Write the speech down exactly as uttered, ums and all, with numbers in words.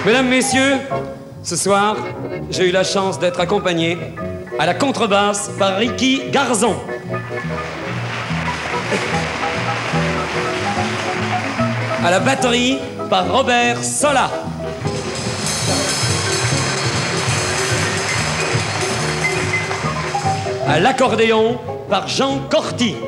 Mesdames, messieurs, ce soir, j'ai eu la chance d'être accompagné à la contrebasse par Ricky Garzon. À la batterie par Robert Sola. À l'accordéon par Jean Corti.